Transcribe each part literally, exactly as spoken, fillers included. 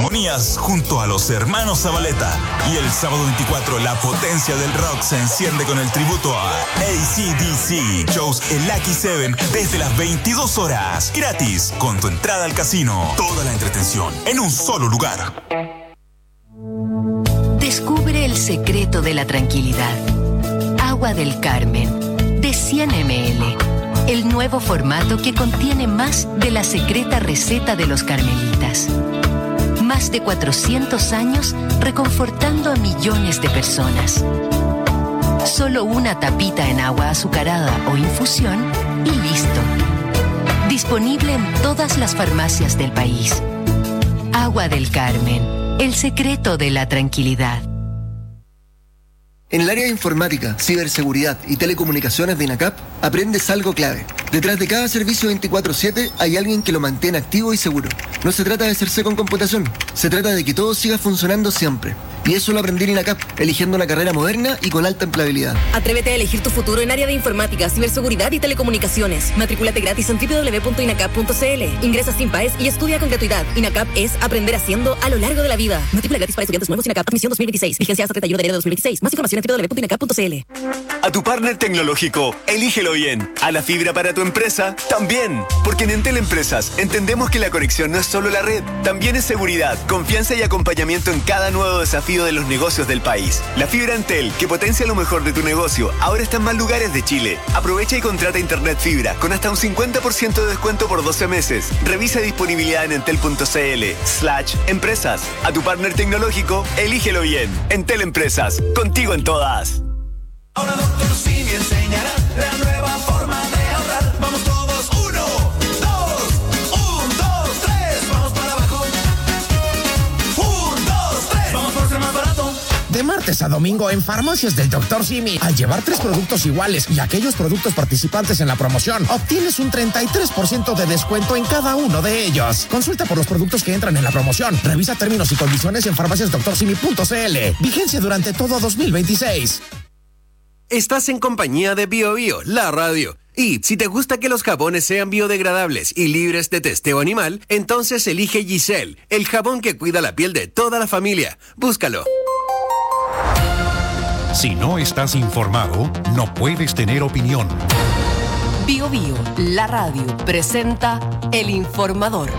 armonías junto a los hermanos Zabaleta. Y el sábado veinticuatro, la potencia del rock se enciende con el tributo a A C D C. Shows en Lucky Seven desde las veintidós horas. Gratis, con tu entrada al casino. Toda la entretención en un solo lugar. Descubre el secreto de la tranquilidad. Agua del Carmen, de cien mililitros. El nuevo formato que contiene más de la secreta receta de los carmelitas. Más de cuatrocientos años reconfortando a millones de personas. Solo una tapita en agua azucarada o infusión y listo. Disponible en todas las farmacias del país. Agua del Carmen, el secreto de la tranquilidad. En el área de informática, ciberseguridad y telecomunicaciones de INACAP, aprendes algo clave. Detrás de cada servicio veinticuatro siete hay alguien que lo mantiene activo y seguro. No se trata de hacerse con computación, se trata de que todo siga funcionando siempre. Y eso lo aprendí en INACAP, eligiendo una carrera moderna y con alta empleabilidad. Atrévete a elegir tu futuro en área de informática, ciberseguridad y telecomunicaciones. Matricúlate gratis en doble u doble u doble u punto inacap punto c l. Ingresa sin paes y estudia con gratuidad. INACAP es aprender haciendo a lo largo de la vida. Matrícula gratis para estudiantes nuevos. INACAP Admisión dos mil veintiséis. Vigencia hasta treinta y uno de enero de dos mil veintiséis. Más información en doble u doble u doble u punto inacap punto c l. A tu partner tecnológico, elígelo bien. A la fibra para tu empresa, también. Porque en Entel Empresas entendemos que la conexión no es solo la red, también es seguridad, confianza y acompañamiento en cada nuevo desafío de los negocios del país. La fibra Entel, que potencia lo mejor de tu negocio, ahora está en más lugares de Chile. Aprovecha y contrata internet fibra con hasta un cincuenta por ciento de descuento por doce meses. Revisa disponibilidad en entel.cl slash empresas. A tu partner tecnológico, elígelo bien. Entel Empresas, contigo en todas. Ahora doctor Simi enseñará la nueva forma de ahorrar. Vamos todos, uno, dos, un, dos, tres. Vamos para abajo. Un, dos, tres. Vamos por ser más barato. De martes a domingo en Farmacias del doctor Simi, al llevar tres productos iguales y aquellos productos participantes en la promoción, obtienes un treinta y tres por ciento de descuento en cada uno de ellos. Consulta por los productos que entran en la promoción. Revisa términos y condiciones en farmacias doctor simi punto c l. Vigencia durante todo dos mil veintiséis. Estás en compañía de Bio Bio, la radio. Y si te gusta que los jabones sean biodegradables y libres de testeo animal, entonces elige Giselle, el jabón que cuida la piel de toda la familia. Búscalo. Si no estás informado, no puedes tener opinión. Bio Bio, la radio, presenta El Informador.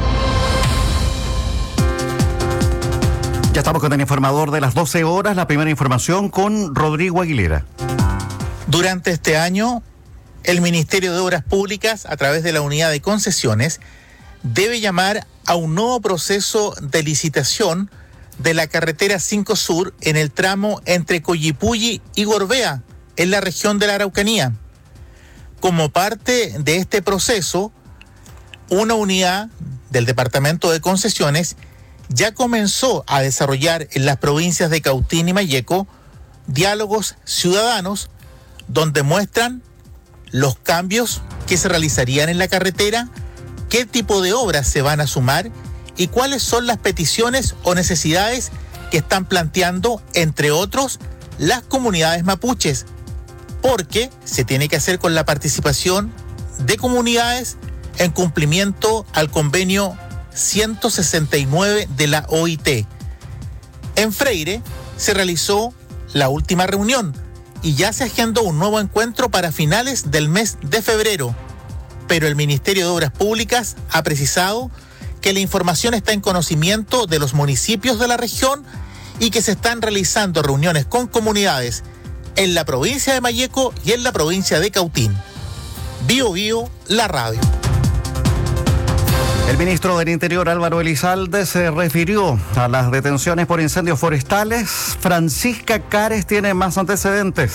Ya estamos con el informador de las doce horas, la primera información con Rodrigo Aguilera. Durante este año, el Ministerio de Obras Públicas, a través de la Unidad de Concesiones, debe llamar a un nuevo proceso de licitación de la carretera cinco Sur en el tramo entre Collipulli y Gorbea, en la región de la Araucanía. Como parte de este proceso, una unidad del Departamento de Concesiones ya comenzó a desarrollar en las provincias de Cautín y Malleco diálogos ciudadanos donde muestran los cambios que se realizarían en la carretera, qué tipo de obras se van a sumar y cuáles son las peticiones o necesidades que están planteando, entre otros, las comunidades mapuches, porque se tiene que hacer con la participación de comunidades en cumplimiento al convenio ciento sesenta y nueve de la O I T. En Freire se realizó la última reunión y ya se agendó un nuevo encuentro para finales del mes de febrero, pero el Ministerio de Obras Públicas ha precisado que la información está en conocimiento de los municipios de la región y que se están realizando reuniones con comunidades en la provincia de Malleco y en la provincia de Cautín. Bio Bio, la radio. El ministro del Interior, Álvaro Elizalde, se refirió a las detenciones por incendios forestales. Francisca Cares tiene más antecedentes.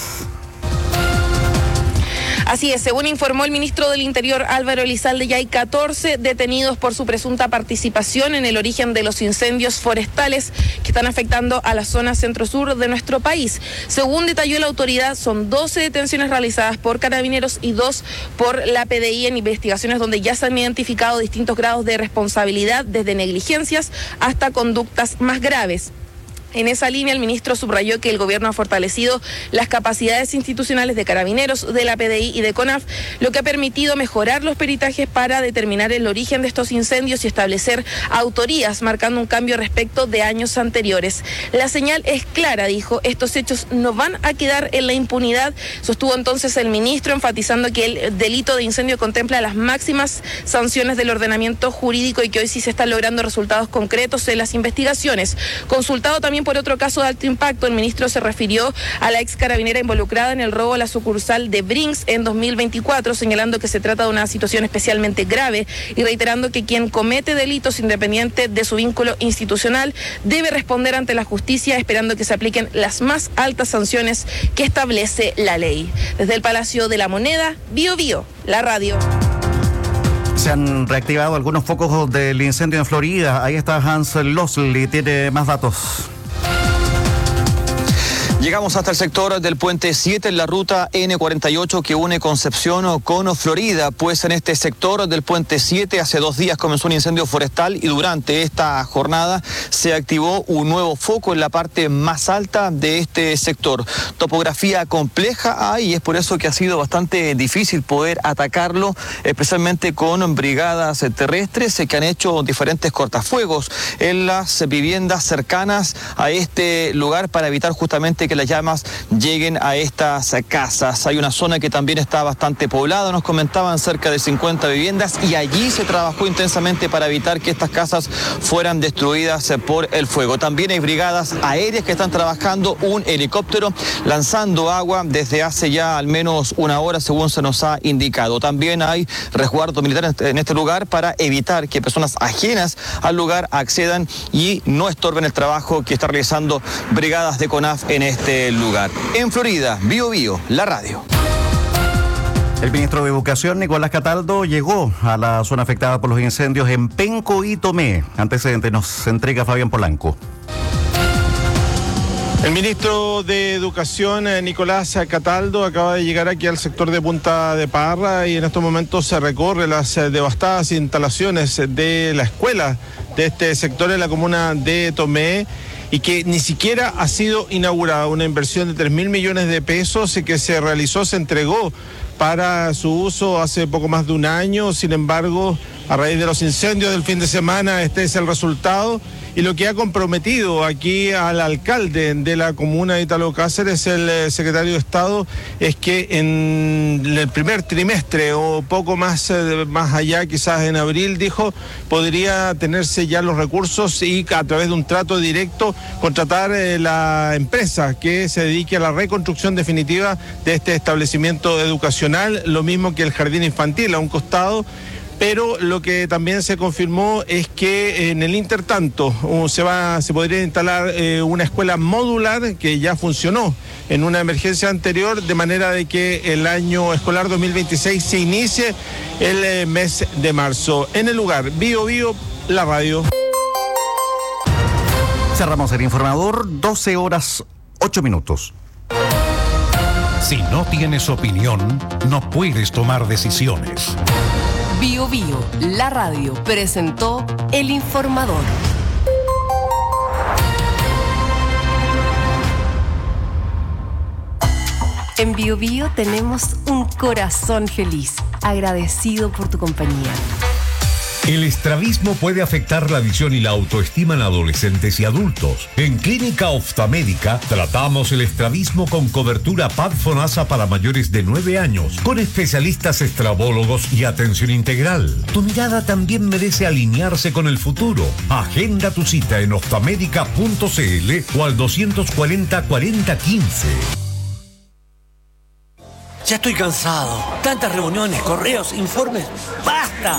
Así es, según informó el ministro del Interior Álvaro Elizalde, ya hay catorce detenidos por su presunta participación en el origen de los incendios forestales que están afectando a la zona centro-sur de nuestro país. Según detalló la autoridad, son doce detenciones realizadas por carabineros y dos por la P D I en investigaciones donde ya se han identificado distintos grados de responsabilidad, desde negligencias hasta conductas más graves. En esa línea, el ministro subrayó que el gobierno ha fortalecido las capacidades institucionales de Carabineros, de la P D I y de CONAF, lo que ha permitido mejorar los peritajes para determinar el origen de estos incendios y establecer autorías, marcando un cambio respecto de años anteriores. La señal es clara, dijo, estos hechos no van a quedar en la impunidad, sostuvo entonces el ministro, enfatizando que el delito de incendio contempla las máximas sanciones del ordenamiento jurídico y que hoy sí se están logrando resultados concretos en las investigaciones. Consultado también por otro caso de alto impacto, el ministro se refirió a la ex carabinera involucrada en el robo a la sucursal de Brinks en dos mil veinticuatro, señalando que se trata de una situación especialmente grave y reiterando que quien comete delitos independiente de su vínculo institucional debe responder ante la justicia, esperando que se apliquen las más altas sanciones que establece la ley. Desde el Palacio de la Moneda, Bio Bio, la radio. Se han reactivado algunos focos del incendio en Florida. Ahí está Hans Losley, tiene más datos. Llegamos hasta el sector del puente siete en la ruta ene cuarenta y ocho que une Concepción con Florida, pues en este sector del puente siete hace dos días comenzó un incendio forestal y durante esta jornada se activó un nuevo foco en la parte más alta de este sector. Topografía compleja hay y es por eso que ha sido bastante difícil poder atacarlo, especialmente con brigadas terrestres que han hecho diferentes cortafuegos en las viviendas cercanas a este lugar para evitar justamente que las llamas lleguen a estas casas. Hay una zona que también está bastante poblada, nos comentaban cerca de cincuenta viviendas y allí se trabajó intensamente para evitar que estas casas fueran destruidas por el fuego. También hay brigadas aéreas que están trabajando, un helicóptero lanzando agua desde hace ya al menos una hora según se nos ha indicado. También hay resguardo militar en este lugar para evitar que personas ajenas al lugar accedan y no estorben el trabajo que está realizando brigadas de CONAF en este lugar. En Florida, Bio Bio, la radio. El ministro de Educación, Nicolás Cataldo, llegó a la zona afectada por los incendios en Penco y Tomé. Antecedentes nos entrega Fabián Polanco. El ministro de Educación, Nicolás Cataldo, acaba de llegar aquí al sector de Punta de Parra y en estos momentos se recorre las devastadas instalaciones de la escuela de este sector en la comuna de Tomé, y que ni siquiera ha sido inaugurada. Una inversión de tres mil millones de pesos que se realizó, se entregó para su uso hace poco más de un año. Sin embargo, a raíz de los incendios del fin de semana, este es el resultado. Y lo que ha comprometido aquí al alcalde de la comuna de Italo Cáceres, el secretario de Estado, es que en el primer trimestre o poco más, más allá, quizás en abril, dijo, podría tenerse ya los recursos y a través de un trato directo contratar eh, la empresa que se dedique a la reconstrucción definitiva de este establecimiento educacional, lo mismo que el jardín infantil a un costado. Pero lo que también se confirmó es que en el intertanto uh, se va, se podría instalar eh, una escuela modular que ya funcionó en una emergencia anterior, de manera de que el año escolar dos mil veintiséis se inicie el eh, mes de marzo. En el lugar, Bio Bio, la radio. Cerramos el informador, doce horas, ocho minutos. Si no tienes opinión, no puedes tomar decisiones. Bio Bio, la radio, presentó El Informador. En Bio Bio tenemos un corazón feliz, agradecido por tu compañía. El estrabismo puede afectar la visión y la autoestima en adolescentes y adultos. En Clínica Oftalmédica tratamos el estrabismo con cobertura P A D FONASA para mayores de nueve años, con especialistas estrabólogos y atención integral. Tu mirada también merece alinearse con el futuro. Agenda tu cita en oftamedica punto cl o al doscientos cuarenta, cuarenta, quince. Ya estoy cansado. Tantas reuniones, correos, informes. ¡Basta!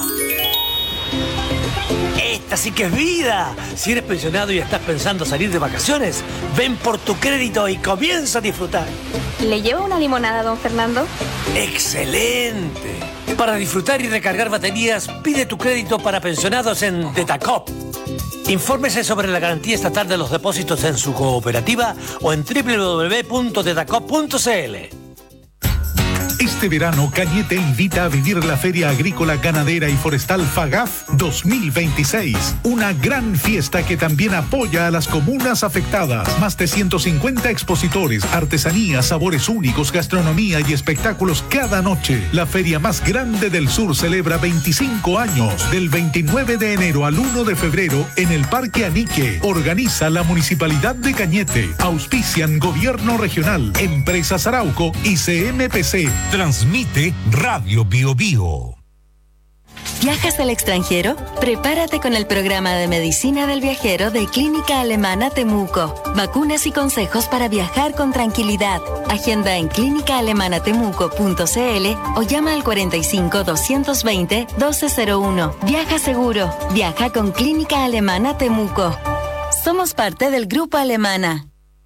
Esta sí que es vida. Si eres pensionado y estás pensando salir de vacaciones, ven por tu crédito y comienza a disfrutar. ¿Le llevo una limonada, don Fernando? ¡Excelente! Para disfrutar y recargar baterías, pide tu crédito para pensionados en Detacop. Infórmese sobre la garantía estatal de los depósitos en su cooperativa o en doble u doble u doble u punto detacop punto cl. Este verano, Cañete invita a vivir la Feria Agrícola, Ganadera y Forestal FAGAF dos mil veintiséis. Una gran fiesta que también apoya a las comunas afectadas. Más de ciento cincuenta expositores, artesanías, sabores únicos, gastronomía y espectáculos cada noche. La feria más grande del sur celebra veinticinco años. Del veintinueve de enero al uno de febrero en el Parque Anique. Organiza la Municipalidad de Cañete. Auspician Gobierno Regional, Empresas Arauco y C M P C. Transmite Radio Bio Bio. ¿Viajas al extranjero? Prepárate con el programa de medicina del viajero de Clínica Alemana Temuco. Vacunas y consejos para viajar con tranquilidad. Agenda en clínica alemana temuco punto c l o llama al cuarenta y cinco, doscientos veinte, doce cero uno. Viaja seguro. Viaja con Clínica Alemana Temuco. Somos parte del Grupo Alemana.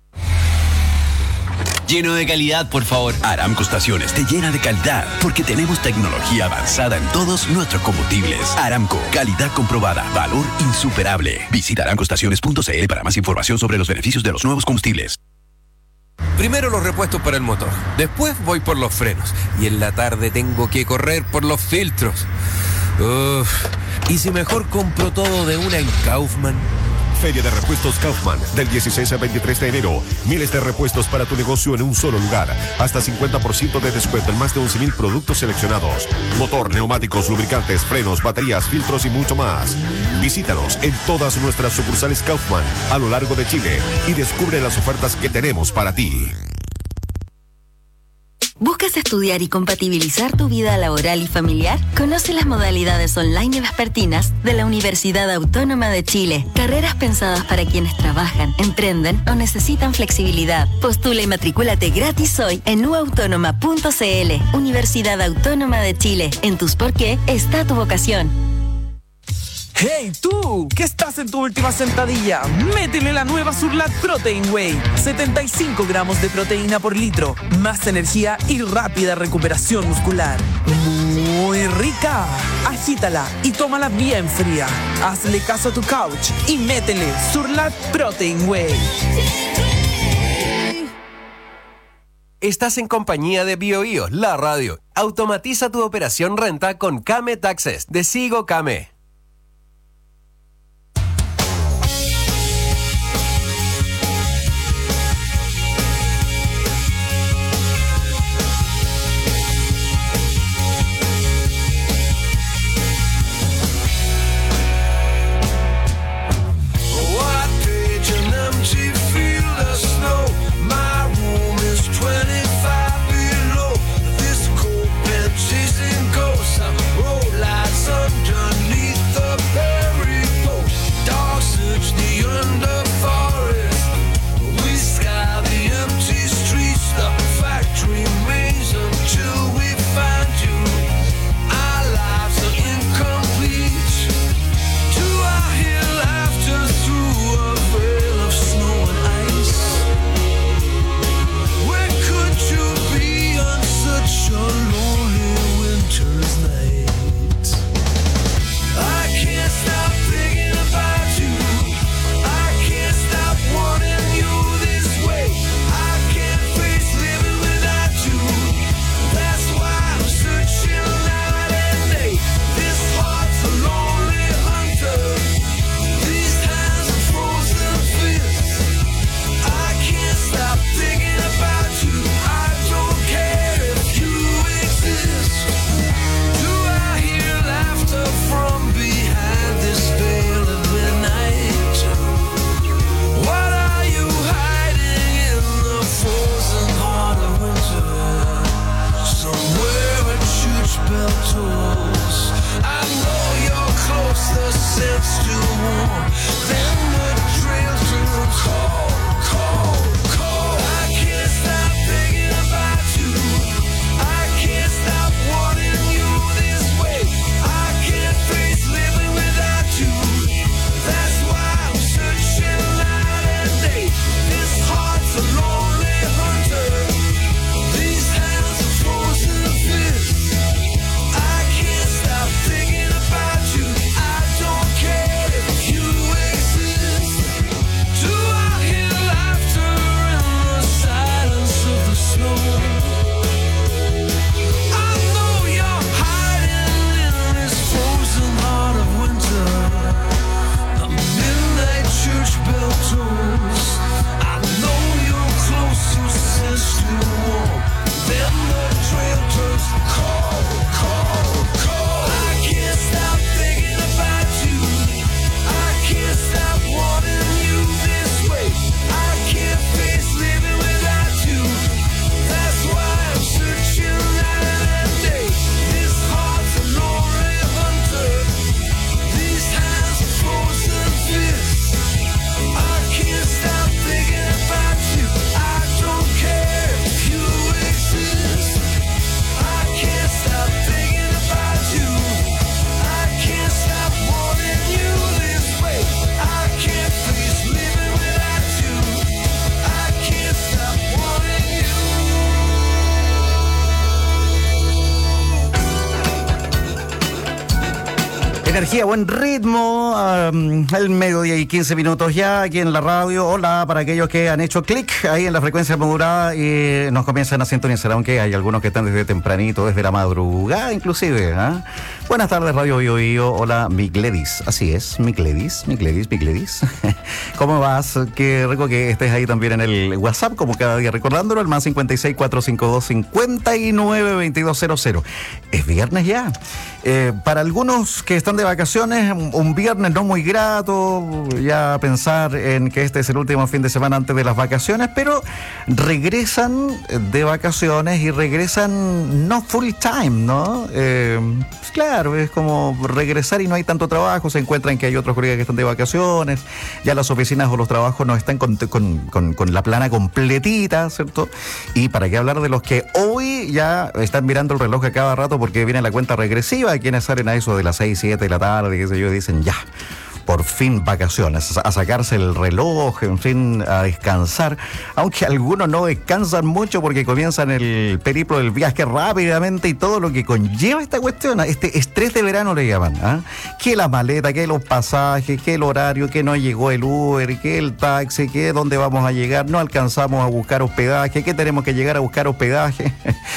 Lleno de calidad, por favor. Aramco Estaciones te llena de calidad porque tenemos tecnología avanzada en todos nuestros combustibles. Aramco, calidad comprobada, valor insuperable. Visita aramco estaciones punto c l para más información sobre los beneficios de los nuevos combustibles. Primero los repuestos para el motor, después voy por los frenos y en la tarde tengo que correr por los filtros. Uf, ¿y si mejor compro todo de una en Kaufman? Feria de Repuestos Kaufman, del dieciséis al veintitrés de enero. Miles de repuestos para tu negocio en un solo lugar. Hasta cincuenta por ciento de descuento en más de once mil productos seleccionados. Motor, neumáticos, lubricantes, frenos, baterías, filtros y mucho más. Visítanos en todas nuestras sucursales Kaufman a lo largo de Chile y descubre las ofertas que tenemos para ti. ¿Buscas estudiar y compatibilizar tu vida laboral y familiar? Conoce las modalidades online y vespertinas de la Universidad Autónoma de Chile. Carreras pensadas para quienes trabajan, emprenden o necesitan flexibilidad. Postula y matricúlate gratis hoy en u autónoma punto c l. Universidad Autónoma de Chile. En tus por qué está tu vocación. ¡Hey tú! ¿Qué estás en tu última sentadilla? ¡Métele la nueva Surlat Protein Whey! setenta y cinco gramos de proteína por litro, más energía y rápida recuperación muscular. ¡Muy rica! Agítala y tómala bien fría. Hazle caso a tu couch y métele Surlat Protein Whey. Estás en compañía de Bio Bio, la radio. Automatiza tu operación renta con Kame Taxes de Sigo Kame. Chasing ghosts, I roll lights underneath. energía, buen ritmo, um, el mediodía y quince minutos ya aquí en la radio. Hola para aquellos que han hecho clic ahí en la frecuencia modulada y nos comienzan a sintonizar, aunque hay algunos que están desde tempranito, desde la madrugada inclusive. ¿eh? Buenas tardes, Radio Bio Bio. Hola, Migledis. Así es, Migledis, Migledis, Migledis. ¿Cómo vas? Qué rico que estés ahí también en el WhatsApp, como cada día recordándolo, el más cincuenta y seis, cuatrocientos cincuenta y dos, cincuenta y nueve, veintidós cero cero. Es viernes ya. Eh, para algunos que están de vacaciones, un viernes no muy grato, ya pensar en que este es el último fin de semana antes de las vacaciones, pero regresan de vacaciones y regresan no full time, ¿no? Eh, pues claro, es como regresar y no hay tanto trabajo, se encuentran que hay otros colegas que están de vacaciones, ya las oficinas o los trabajos no están con, con, con, con la plana completita, ¿cierto? Y para qué hablar de los que hoy ya están mirando el reloj a cada rato porque viene la cuenta regresiva, quienes salen a eso de las seis, siete de la tarde, qué sé yo, dicen ya, por fin vacaciones, a sacarse el reloj, en fin, a descansar, aunque algunos no descansan mucho porque comienzan el periplo del viaje rápidamente y todo lo que conlleva esta cuestión, este estrés de verano le llaman, ¿eh? Que la maleta, que los pasajes, que el horario, que no llegó el Uber, que el taxi, que dónde vamos a llegar, no alcanzamos a buscar hospedaje, que tenemos que llegar a buscar hospedaje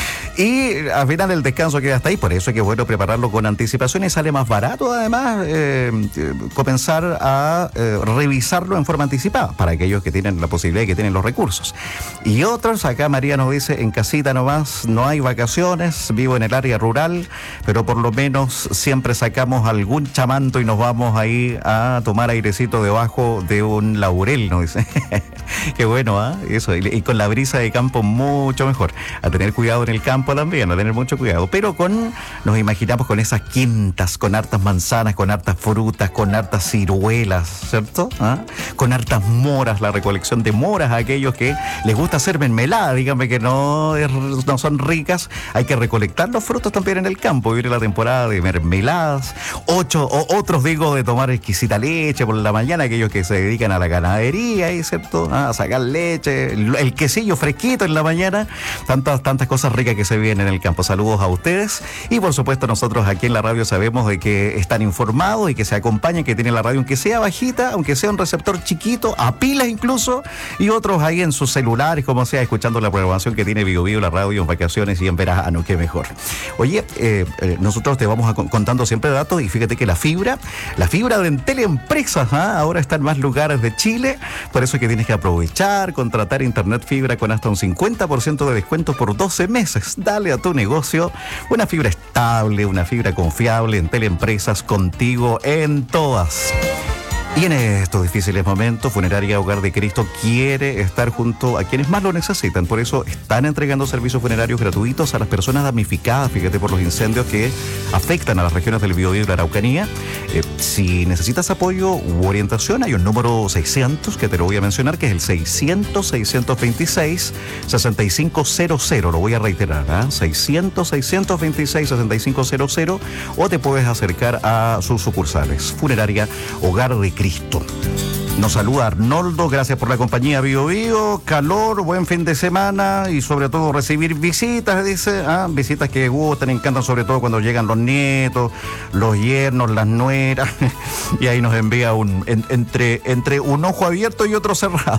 y al final el descanso queda hasta ahí, por eso es que es bueno prepararlo con anticipación y sale más barato además eh, comenzar a eh, revisarlo en forma anticipada para aquellos que tienen la posibilidad y que tienen los recursos. Y otros, acá María nos dice, en casita nomás, no hay vacaciones, vivo en el área rural, pero por lo menos siempre sacamos algún chamanto y nos vamos ahí a tomar airecito debajo de un laurel, nos dice. Qué bueno, ¿ah? ¿eh? Eso, y, y con la brisa de campo mucho mejor. A tener cuidado en el campo también, a tener mucho cuidado. Pero con, nos imaginamos con esas quintas, con hartas manzanas, con hartas frutas, con hartas ciruelas, ¿cierto? ¿Ah? Con hartas moras, la recolección de moras a aquellos que les gusta hacer mermelada, díganme que no, es, no son ricas, hay que recolectar los frutos también en el campo, viene la temporada de mermeladas, ocho, o, otros digo de tomar exquisita leche por la mañana, aquellos que se dedican a la ganadería, ¿cierto? ¿Ah? A sacar leche, el, el quesillo fresquito en la mañana, tantas, tantas cosas ricas que se vienen en el campo. Saludos a ustedes y por supuesto nosotros aquí en la radio sabemos de que están informados y que se acompañan, que tienen la radio, aunque sea bajita, aunque sea un receptor chiquito, a pilas incluso, y otros ahí en sus celulares, como sea, escuchando la programación que tiene Bio Bio, la radio en vacaciones y en verano, qué mejor. Oye, eh, eh, nosotros te vamos a con, contando siempre datos y fíjate que la fibra, la fibra de Entel Empresas, ¿eh? Ahora está en más lugares de Chile, por eso es que tienes que aprovechar, contratar internet fibra con hasta un cincuenta por ciento de descuento por doce meses. Dale a tu negocio una fibra estable, una fibra confiable. Entel Empresas, contigo en todas. Y en estos difíciles momentos, Funeraria Hogar de Cristo quiere estar junto a quienes más lo necesitan. Por eso están entregando servicios funerarios gratuitos a las personas damnificadas, fíjate, por los incendios que afectan a las regiones del Biobío y la Araucanía. Eh, si necesitas apoyo u orientación, hay un número seiscientos que te lo voy a mencionar, que es el seiscientos, seiscientos veintiséis, sesenta y cinco cero cero. Lo voy a reiterar, ¿eh? seiscientos, seiscientos veintiséis, sesenta y cinco cero cero, o te puedes acercar a sus sucursales. Funeraria Hogar de Cristo. Cristo. Nos saluda Arnoldo, gracias por la compañía Bio Bio, calor, buen fin de semana y sobre todo recibir visitas, dice, ah, visitas que gustan, encantan sobre todo cuando llegan los nietos, los yernos, las nueras, y ahí nos envía un en, entre, entre un ojo abierto y otro cerrado,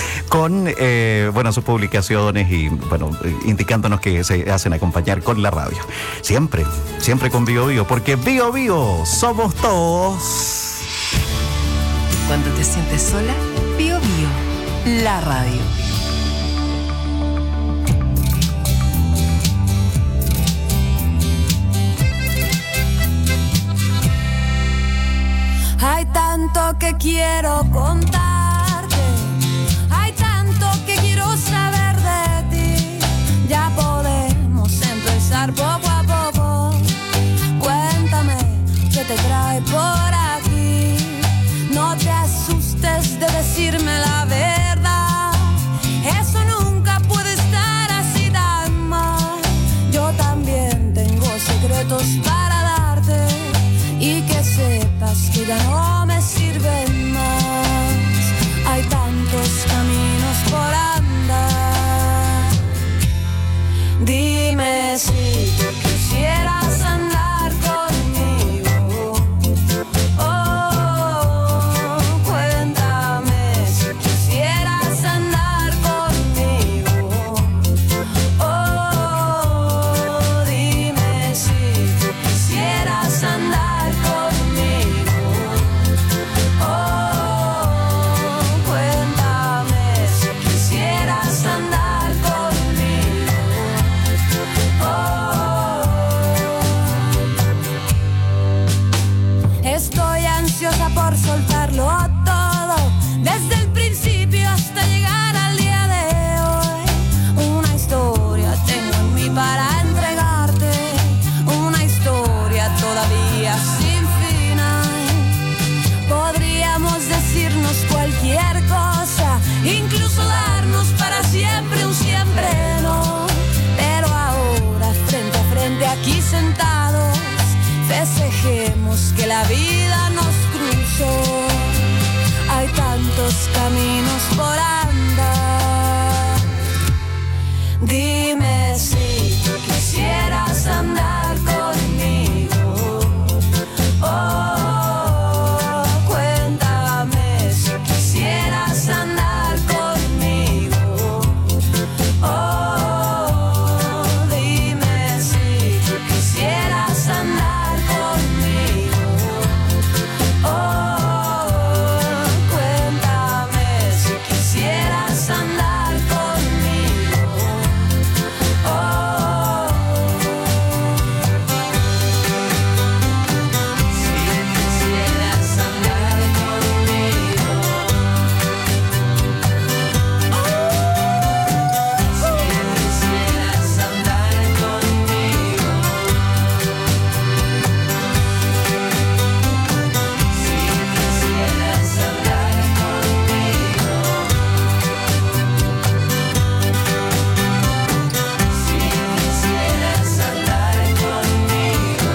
con eh, bueno, sus publicaciones y bueno, indicándonos que se hacen acompañar con la radio. Siempre, siempre con Bio Bio, porque Bio Bio somos todos. Cuando te sientes sola, Bio Bio, la radio. Hay tanto que quiero contarte, hay tanto que quiero saber de ti. Ya podemos empezar poco a poco. Cuéntame qué te trae por aquí. No te asustes de decirme la verdad. Eso nunca puede estar así tan mal. Yo también tengo secretos para darte y que sepas que ya no me sirven más. Hay tantos caminos por andar. Dime si tú quisieras andar conmigo Dime si quisieras andar conmigo. Oh, cuéntame si quisieras andar conmigo. Oh, dime si quisieras andar conmigo. Oh, cuéntame si quisieras andar conmigo. Oh, si quisieras andar conmigo. Si quisieras andar conmigo. Si quisieras andar conmigo. Si quisieras andar conmigo.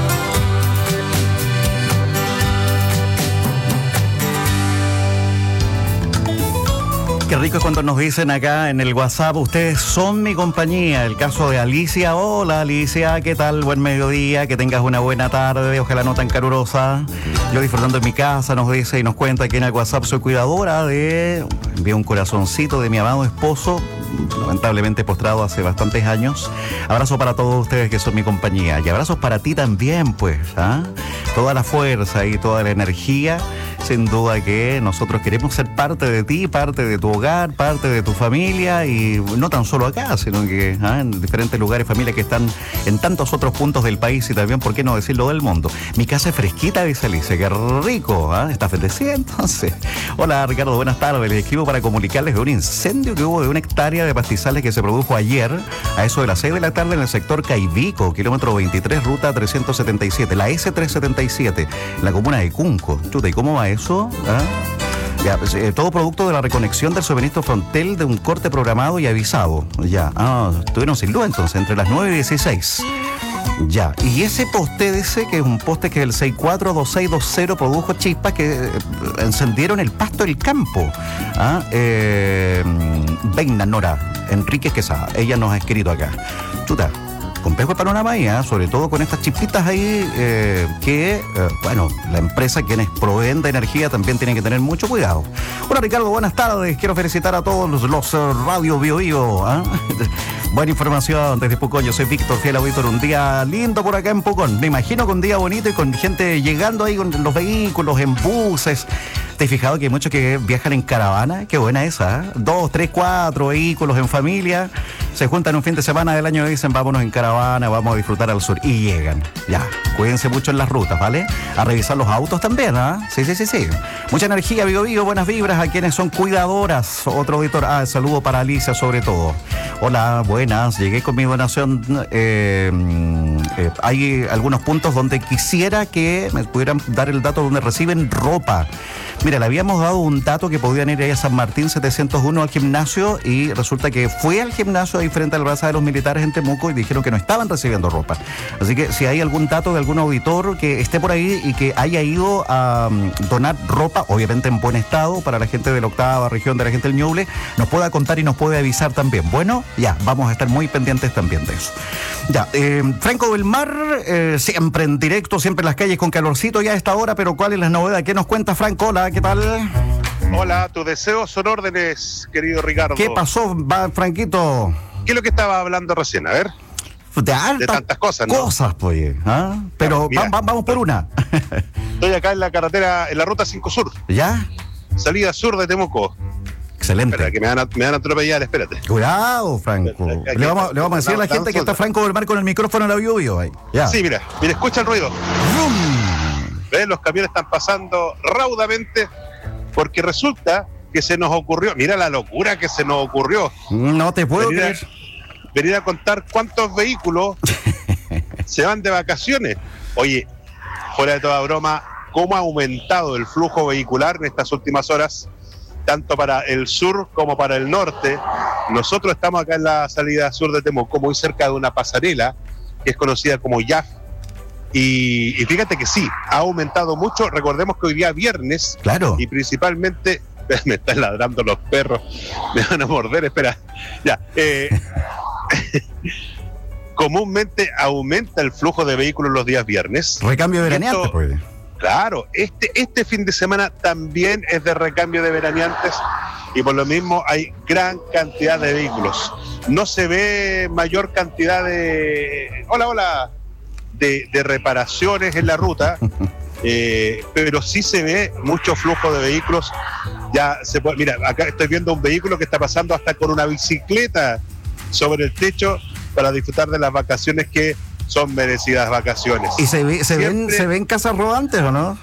Qué rico es cuando nos dicen acá en el WhatsApp, ustedes son mi compañía. El caso de Alicia. Hola Alicia, ¿qué tal? Buen mediodía, que tengas una buena tarde, ojalá no tan calurosa. Yo disfrutando en mi casa, nos dice y nos cuenta que en el WhatsApp soy cuidadora de... Envío un corazoncito de mi amado esposo, lamentablemente postrado hace bastantes años. Abrazo para todos ustedes que son mi compañía. Y abrazos para ti también, pues. ¿ah? Toda la fuerza y toda la energía. Sin duda que nosotros queremos ser parte de ti, parte de tu hogar, parte de tu familia, y no tan solo acá, sino que ¿ah? en diferentes lugares, familias que están en tantos otros puntos del país y también, ¿por qué no decirlo, del mundo? Mi casa es fresquita, dice Alicia, qué rico, ¿ah? ¿Está felicidad entonces? Hola Ricardo, buenas tardes, les escribo para comunicarles de un incendio que hubo de una hectárea de pastizales que se produjo ayer a eso de las seis de la tarde en el sector Caivico, kilómetro veintitrés, ruta trescientos setenta y siete, la ese trescientos setenta y siete, en la comuna de Cunco. Chuta, ¿y cómo va eso? ¿Ah? Ya, pues, eh, todo producto de la reconexión del suministro frontal de un corte programado y avisado. Ya, ah, estuvieron sin luz entonces, entre las nueve y dieciséis. Ya, y ese poste de ese, que es un poste que el seis cuatro dos seis dos cero produjo chispas que eh, encendieron el pasto del campo. ¿Ah? Eh, Venga, Nora Enríquez Quesada, ella nos ha escrito acá. Chuta, complejo el panorama ahí, ¿eh? Sobre todo con estas chispitas ahí eh, que, eh, bueno, la empresa, quienes proveen de energía, también tienen que tener mucho cuidado. Hola Ricardo, buenas tardes. Quiero felicitar a todos los, los uh, Radio Bio Bio. ¿eh? Buena información desde Pucón. Yo soy Víctor, fiel auditor. Un día lindo por acá en Pucón. Me imagino que un día bonito y con gente llegando ahí con los vehículos, en buses. ¿Te has fijado que hay muchos que viajan en caravana? Qué buena esa, ¿eh? Dos, tres, cuatro vehículos en familia. Se juntan un fin de semana del año y dicen vámonos en caravana, vamos a disfrutar al sur. Y llegan. Ya, cuídense mucho en las rutas, ¿vale? A revisar los autos también, ¿ah? ¿eh? Sí, sí, sí, sí. Mucha energía, Vigo Vigo, buenas vibras a quienes son cuidadoras. Otro auditor, ah, saludo para Alicia sobre todo. Hola, buenas, llegué con mi donación. Eh, eh, hay algunos puntos donde quisiera que me pudieran dar el dato donde reciben ropa. Mira, le habíamos dado un dato que podían ir ahí a San Martín setecientos uno al gimnasio y resulta que fue al gimnasio ahí frente a la plaza de los militares en Temuco y dijeron que no estaban recibiendo ropa. Así que si hay algún dato de algún auditor que esté por ahí y que haya ido a um, donar ropa, obviamente en buen estado, para la gente de la octava región, de la gente del Ñuble, nos pueda contar y nos puede avisar también. Bueno, ya, vamos a estar muy pendientes también de eso. Ya, eh, Franco del Mar, eh, siempre en directo, siempre en las calles con calorcito ya a esta hora, pero ¿cuál es la novedad? ¿Qué nos cuenta Franco? Hola, ¿qué tal? Hola, tus deseos son órdenes, querido Ricardo. ¿Qué pasó, va, Franquito? ¿Qué es lo que estaba hablando recién? A ver. De, altas de tantas cosas, ¿no? Cosas, pues. ¿Ah? Pero Mira, va, va, vamos por una. Estoy acá en la carretera, en la ruta cinco Sur. ¿Ya? Salida sur de Temuco. Excelente. Espera, que me van a, me van a atropellar, espérate. Cuidado, Franco. Espérate, le, vamos, le vamos a decir a la gente que está Franco del Mar con el micrófono en la Bio Bio ahí. Ya. Sí, mira, mira, escucha el ruido. ¡Rum! ¿Ves? Los camiones están pasando raudamente porque resulta que se nos ocurrió, mira la locura que se nos ocurrió. No te puedo venir creer. A, venir a contar cuántos vehículos se van de vacaciones. Oye, fuera de toda broma, cómo ha aumentado el flujo vehicular en estas últimas horas, tanto para el sur como para el norte. Nosotros estamos acá en la salida sur de Temuco, muy cerca de una pasarela que es conocida como Y A F. Y, y fíjate que sí, ha aumentado mucho. Recordemos que hoy día viernes, claro, y principalmente me están ladrando los perros, me van a morder, espera, ya, eh, comúnmente aumenta el flujo de vehículos los días viernes. Recambio veraneante, Esto, pues. Claro, este, este fin de semana también es de recambio de veraneantes y por lo mismo hay gran cantidad de vehículos. No se ve mayor cantidad de... Hola, hola. De, de reparaciones en la ruta, eh, pero sí se ve mucho flujo de vehículos. Ya se puede, mira, acá estoy viendo un vehículo que está pasando hasta con una bicicleta sobre el techo para disfrutar de las vacaciones que son merecidas vacaciones. ¿Y se, ve, se, ven, se ven casas rodantes o no?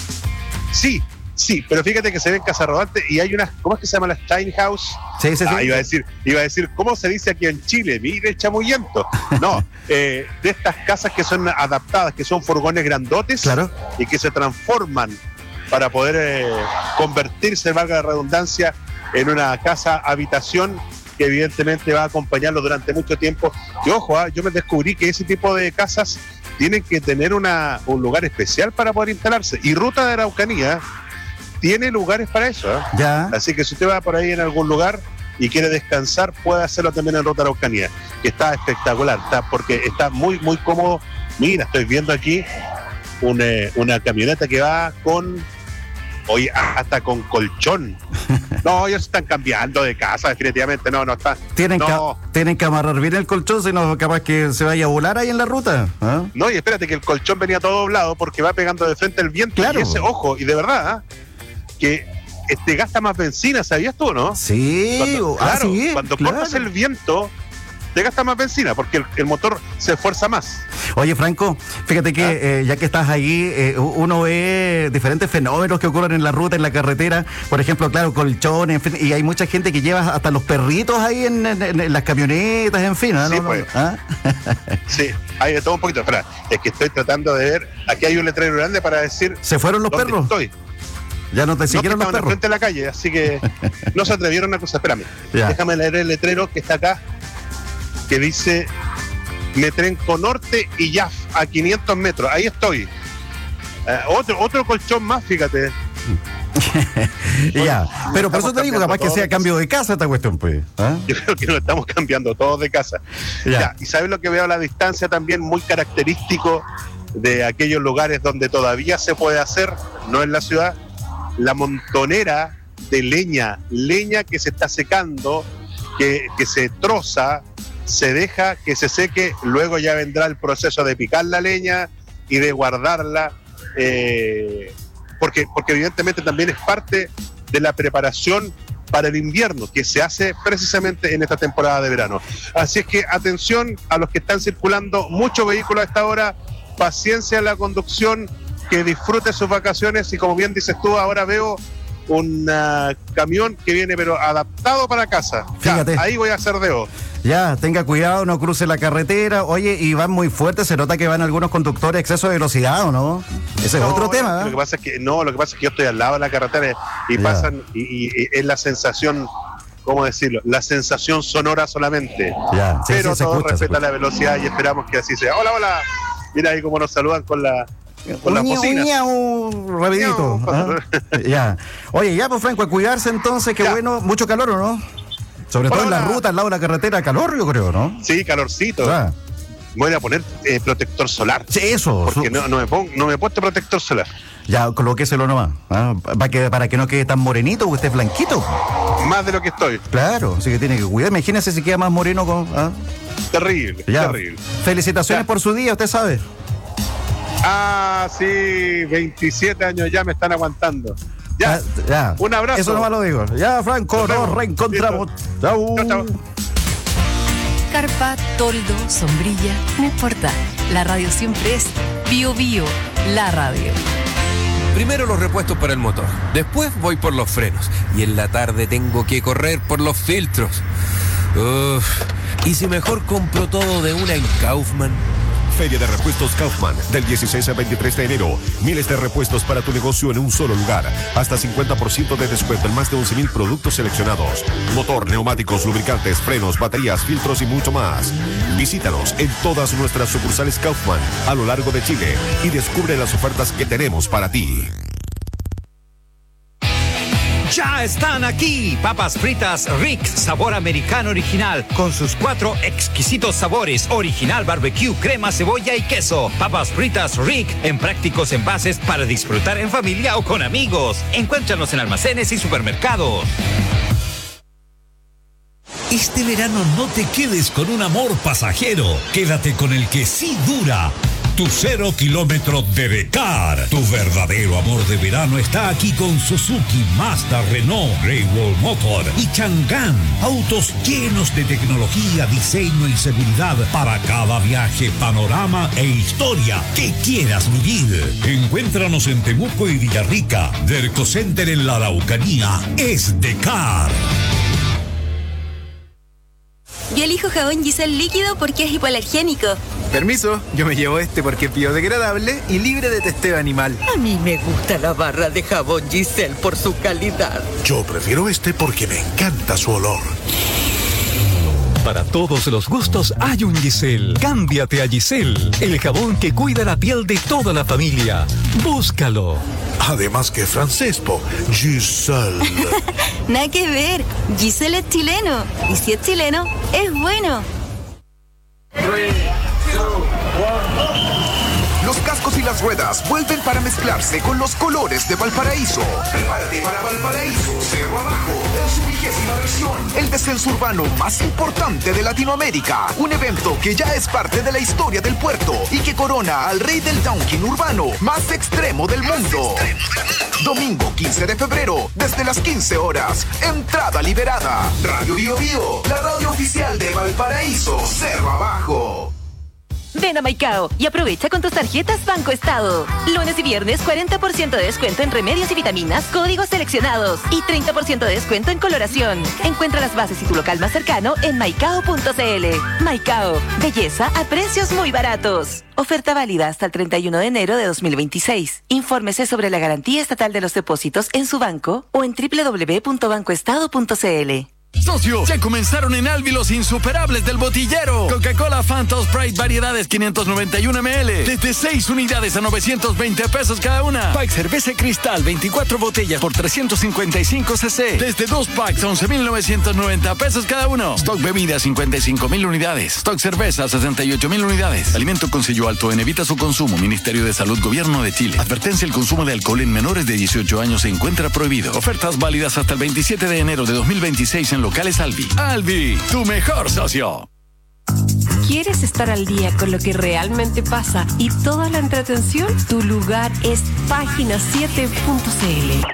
Sí, sí, pero fíjate que se ven casas rodantes y hay unas, ¿cómo es que se llama? Las tiny house. Sí, sí, sí. Ah, iba a decir, iba a decir, ¿cómo se dice aquí en Chile? Mire el chamullento. No, eh, de estas casas que son adaptadas, que son furgones grandotes, claro, y que se transforman para poder eh, convertirse, valga la redundancia, en una casa habitación que evidentemente va a acompañarlo durante mucho tiempo. Y ojo, ah, yo me descubrí que ese tipo de casas tienen que tener una, un lugar especial para poder instalarse. Y Ruta de Araucanía tiene lugares para eso. ¿eh? Ya. Así que si usted va por ahí en algún lugar y quiere descansar, puede hacerlo también en Ruta de Araucanía, que está espectacular, está, porque está muy, muy cómodo. Mira, estoy viendo aquí una, una camioneta que va con... Oye, hasta con colchón. No, ellos están cambiando de casa, definitivamente. No, no está. Tienen, no. que, tienen que amarrar bien el colchón, si no, capaz que se vaya a volar ahí en la ruta. ¿eh? No, y espérate que el colchón venía todo doblado porque va pegando de frente el viento. Claro. Y ese, ojo, y de verdad, ¿eh? que este gasta más benzina, ¿sabías tú, no? Sí, cuando, ah, claro, sí, cuando claro. cortas el viento, te gasta más benzina porque el, el motor se esfuerza más. Oye, Franco, fíjate que ¿Ah? eh, ya que estás ahí, eh, uno ve diferentes fenómenos que ocurren en la ruta, en la carretera. Por ejemplo, claro, colchones, en fin, y hay mucha gente que lleva hasta los perritos ahí en, en, en las camionetas, en fin. ¿no? Sí, no, no, pues. ¿ah? Sí, hay de todo un poquito. Espera, es que estoy tratando de ver. Aquí hay un letrero grande para decir. ¿Se fueron los dónde perros? Estoy. Ya no te siguieron no, los perros. Frente a la calle, así que no se atrevieron a cruzar. Espérame, ya. Déjame leer el letrero que está acá, que dice Metrenco Norte y Yaf, a quinientos metros. Ahí estoy. Uh, otro, otro colchón más, fíjate. Ya, pero por eso te digo, capaz que sea cambio de casa esta cuestión, pues. ¿Ah? Yo creo que nos estamos cambiando todos de casa. Ya. Ya, y sabes lo que veo a la distancia también, muy característico de aquellos lugares donde todavía se puede hacer, no en la ciudad, la montonera de leña, leña que se está secando, que, que se troza, se deja que se seque, luego ya vendrá el proceso de picar la leña y de guardarla, eh, porque, porque evidentemente también es parte de la preparación para el invierno, que se hace precisamente en esta temporada de verano. Así es que atención a los que están circulando, muchos vehículos a esta hora, paciencia en la conducción, que disfrute sus vacaciones y como bien dices tú, ahora veo un uh, camión que viene pero adaptado para casa. Fíjate. Ya, ahí voy a hacer deo. Ya, tenga cuidado, no cruce la carretera. Oye, y van muy fuertes, se nota que van algunos conductores a exceso de velocidad, ¿o no? Ese no, es otro tema. ¿eh? Lo que pasa es que no, lo que pasa es que yo estoy al lado de la carretera y ya. pasan y, y, y es la sensación, ¿cómo decirlo? La sensación sonora solamente. Ya, sí, pero sí, se todo escucha, se respeta escucha. la velocidad y esperamos que así sea. Hola, hola. Mira ahí cómo nos saludan con la con las bocinas. Uñau, rapidito. Uñau. ¿Ah? Ya. Oye, ya, pues Franco, a cuidarse entonces, qué Ya. bueno, mucho calor, ¿o no? Sobre todo Hola. en la ruta, al lado de la carretera, calor, yo creo, ¿no? Sí, calorcito. Ah. Voy a poner eh, protector solar. Sí, eso. Porque su- no, no me pongo, no me he puesto protector solar. Ya, colóqueselo nomás. ¿ah? Para, que, para que no quede tan morenito, porque usted es blanquito. Más de lo que estoy. Claro, así que tiene que cuidar. Imagínese si queda más moreno con. ¿ah? Terrible, Ya. terrible. Felicitaciones Ya. por su día, usted sabe. Ah, sí, veintisiete años ya me están aguantando. Ya, Ah, ya. un abrazo. Eso nomás lo digo. Ya, Franco, Nos nos vemos. reencontramos. Chau. Chao, chao. Carpa, toldo, sombrilla, no importa. La radio siempre es Bio Bio, la radio. Primero los repuestos para el motor, después voy por los frenos y en la tarde tengo que correr por los filtros. Uf, y si mejor compro todo de una en Kaufman. Feria de Repuestos Kaufman, del dieciséis al veintitrés de enero. Miles de repuestos para tu negocio en un solo lugar. Hasta cincuenta por ciento de descuento en más de once mil productos seleccionados. Motor, neumáticos, lubricantes, frenos, baterías, filtros y mucho más. Visítanos en todas nuestras sucursales Kaufman a lo largo de Chile y descubre las ofertas que tenemos para ti. Ya están aquí. Papas fritas Rick, sabor americano original, con sus cuatro exquisitos sabores: original, barbecue, crema, cebolla y queso. Papas fritas Rick, en prácticos envases para disfrutar en familia o con amigos. Encuéntranos en almacenes y supermercados. Este verano no te quedes con un amor pasajero. Quédate con el que sí dura. Tu cero kilómetro de Decar. Tu verdadero amor de verano está aquí con Suzuki, Mazda, Renault, Great Wall Motor y Chang'an. Autos llenos de tecnología, diseño y seguridad para cada viaje, panorama e historia que quieras vivir. Encuéntranos en Temuco y Villarrica. Derco Center en la Araucanía es Decar. Yo elijo jabón Giselle líquido porque es hipoalergénico. Permiso, yo me llevo este porque es biodegradable y libre de testeo animal. A mí me gusta la barra de jabón Giselle por su calidad. Yo prefiero este porque me encanta su olor. Para todos los gustos hay un Giselle. Cámbiate a Giselle, el jabón que cuida la piel de toda la familia. Búscalo. Además que francés, po. Giselle. Nada que ver. Giselle es chileno. Y si es chileno, es bueno. Los cascos y las ruedas vuelven para mezclarse con los colores de Valparaíso. Prepárate para Valparaíso, Cerro Abajo, en su vigésima versión. El descenso urbano más importante de Latinoamérica. Un evento que ya es parte de la historia del puerto y que corona al rey del downhill urbano más extremo del mundo. Domingo quince de febrero, desde las quince horas. Entrada liberada. Radio Bio Bio, la radio oficial de Valparaíso, Cerro Abajo. Ven a Maicao y aprovecha con tus tarjetas Banco Estado. Lunes y viernes cuarenta por ciento de descuento en remedios y vitaminas, códigos seleccionados y treinta por ciento de descuento en coloración. Encuentra las bases y tu local más cercano en maicao punto cl. Maicao, belleza a precios muy baratos. Oferta válida hasta el treinta y uno de enero de dos mil veintiséis. Infórmese sobre la garantía estatal de los depósitos en su banco o en doble u doble u doble u punto banco estado punto cl. Socio, ya comenzaron en Albi los insuperables del botillero. Coca-Cola, Fanta, Sprite, variedades quinientos noventa y uno mililitros. Desde seis unidades a novecientos veinte pesos cada una. Pack cerveza Cristal, veinticuatro botellas por trescientos cincuenta y cinco cc. Desde dos packs, once mil novecientos noventa pesos cada uno. Stock bebida, cincuenta y cinco mil unidades. Stock cerveza, sesenta y ocho mil unidades. Alimento con sello alto en evita su consumo. Ministerio de Salud, Gobierno de Chile. Advertencia: el consumo de alcohol en menores de dieciocho años se encuentra prohibido. Ofertas válidas hasta el veintisiete de enero de dos mil veintiséis en locales Albi. Albi, tu mejor socio. ¿Quieres estar al día con lo que realmente pasa y toda la entretención? Tu lugar es página siete punto cl.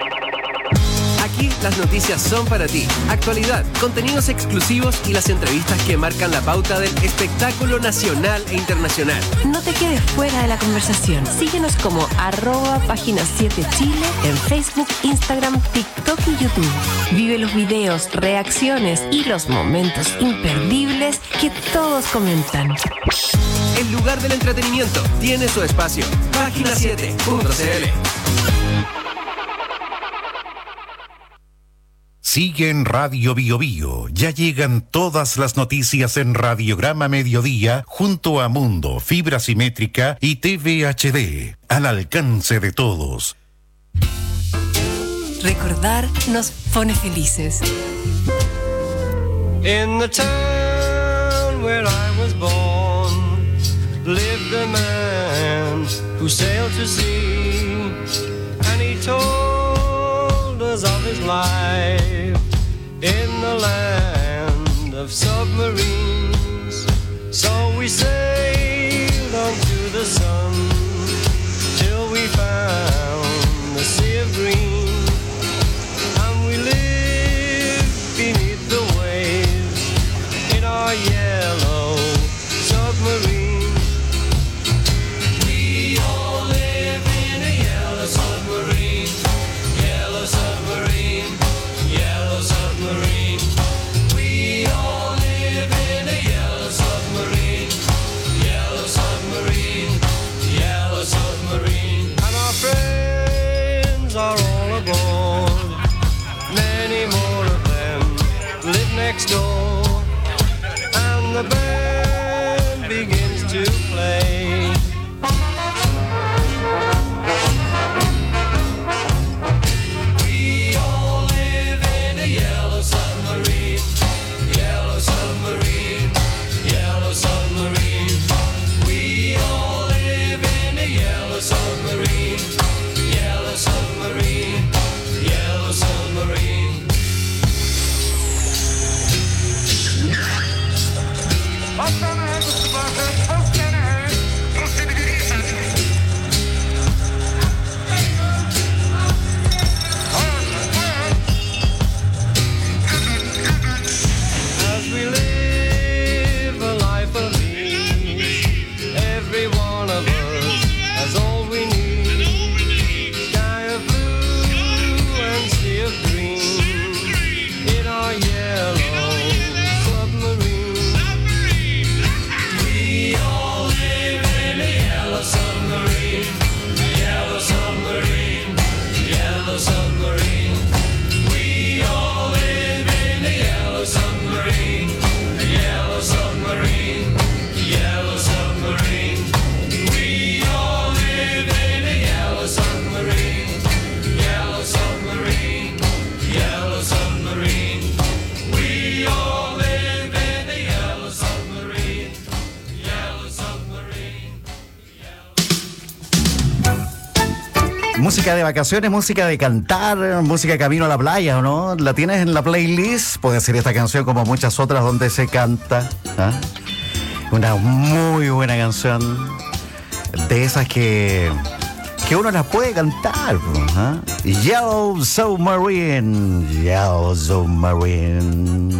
Aquí las noticias son para ti. Actualidad, contenidos exclusivos y las entrevistas que marcan la pauta del espectáculo nacional e internacional. No te quedes fuera de la conversación. Síguenos como arroba página siete Chile en Facebook, Instagram, TikTok y YouTube. Vive los videos, reacciones y los momentos imperdibles que todos comentan. El lugar del entretenimiento tiene su espacio. página siete punto cl. Sigue en Radio Bio Bio. Ya llegan todas las noticias en Radiograma Mediodía junto a Mundo, Fibra Simétrica y T V H D. Al alcance de todos. Recordar nos pone felices. In the town where I was born lived a man who sailed to sea, and he told us of his life in the land of submarines. So we sailed on to the sun till we found the sea of green, and we lived beneath the waves in our yellow submarine. We all live in a yellow submarine, yellow submarine, yellow submarine. We all live in a yellow submarine, yellow submarine, yellow submarine. And our friends are all aboard, many more of them live next door, and the band begins to play. We all live Música de vacaciones, música de cantar, música camino a la playa, ¿o no? ¿La tienes en la playlist? Puede ser esta canción como muchas otras donde se canta. ¿Ah? Una muy buena canción. De esas que, que uno las puede cantar. ¿Ah? Yellow Submarine. Yellow Submarine.